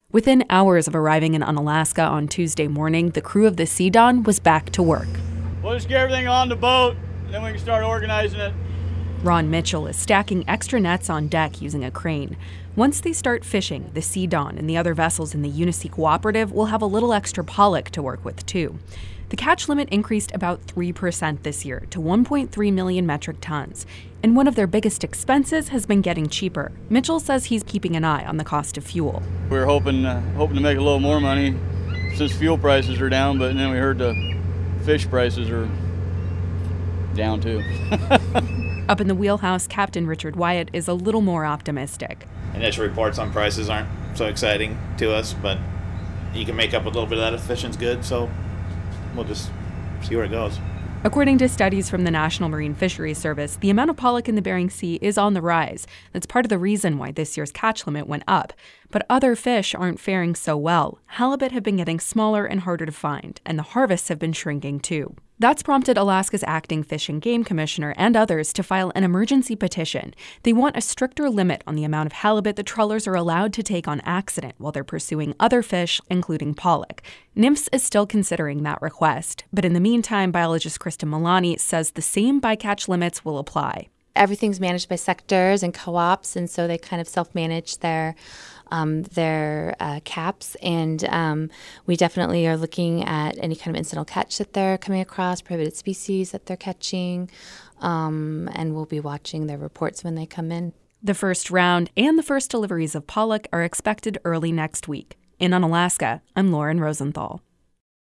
Within hours of arriving in Unalaska on Tuesday morning, the crew of the Sea Dawn was back to work. We'll just get everything on the boat, and then we can start organizing it. Ron Mitchell is stacking extra nets on deck using a crane. Once they start fishing, the Sea Dawn and the other vessels in the Unisea Cooperative will have a little extra pollock to work with, too. The catch limit increased about 3% this year to 1.3 million metric tons. And one of their biggest expenses has been getting cheaper. Mitchell says he's keeping an eye on the cost of fuel. We were hoping to make a little more money since fuel prices are down, but then we heard the fish prices are down too. Up in the wheelhouse, Captain Richard Wyatt is a little more optimistic. Initial reports on prices aren't so exciting to us, but you can make up a little bit of that if fishing's good, so we'll just see where it goes. According to studies from the National Marine Fisheries Service, the amount of pollock in the Bering Sea is on the rise. That's part of the reason why this year's catch limit went up. But other fish aren't faring so well. Halibut have been getting smaller and harder to find, and the harvests have been shrinking too. That's prompted Alaska's acting Fish and Game Commissioner and others to file an emergency petition. They want a stricter limit on the amount of halibut the trawlers are allowed to take on accident while they're pursuing other fish, including pollock. NMFS is still considering that request, but in the meantime, biologist Kristen Milani says the same bycatch limits will apply. Everything's managed by sectors and co-ops, and so they kind of self-manage their caps, and we definitely are looking at any kind of incidental catch that they're coming across, prohibited species that they're catching, and we'll be watching their reports when they come in. The first round and the first deliveries of pollock are expected early next week. In Unalaska, I'm Lauren Rosenthal.